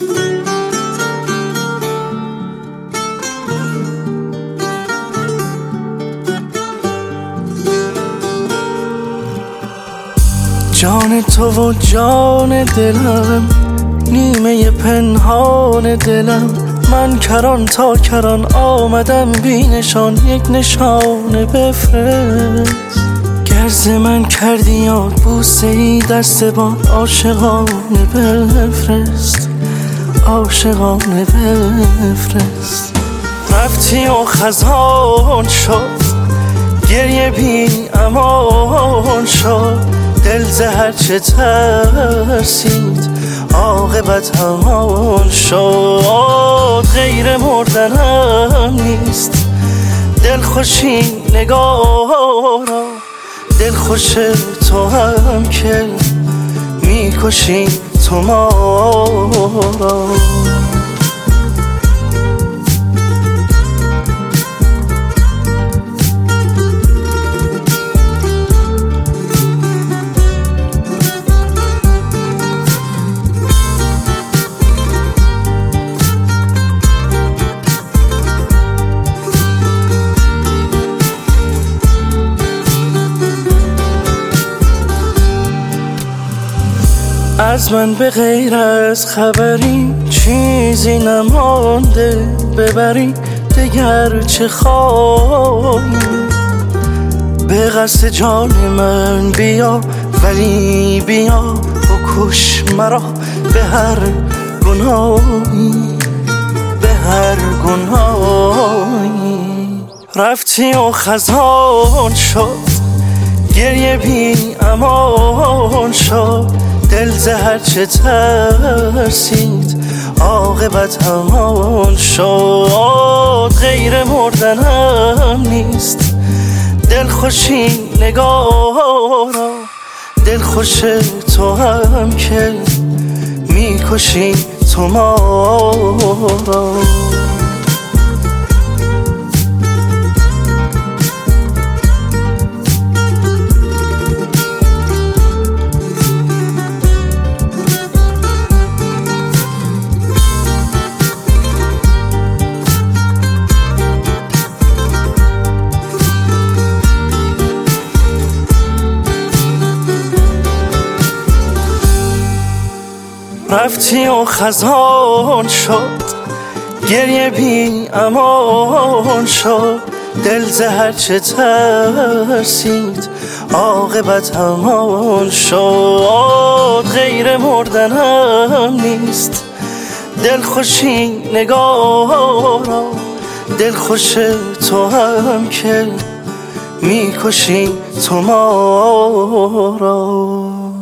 جان تو و جان دلم، نیمه پنهان دلم، من کران تا کران آمدم بی نشان، یک نشانه بفرست. گرز من کردی یاد بوسه ای دست باد، عاشقانه بفرست، عاشقانه بفرست. رفتی و خزان شد، گریه بی امان شد، دل زهر چه ترسید عاقبت همان شد. غیر مردنم نیست دلخوشی نگارا، دلخوش تو هم که میکشی تو ما را. از من به غیر از خبری چیزی نمانده، ببری دگر چه خواهی. به قصد جان من بیا، ولی بیا بکش مرا به هر گناهی، به هر گناهی. رفتی و خزان شد، گریه بی امان شد، دل زهر چه ترسید عاقبت همان شد. غیر مردنم نیست دلخوشی نگارا، دلخوش تو هم که میکشی تو ما را. رفتی و خزان شد، گریه بی امان شد، دل زهر چه ترسید عاقبت همان شد. غیر مردنم نیست دلخوشی نگارا، دلخوش تو هم که میکشی تو ما را.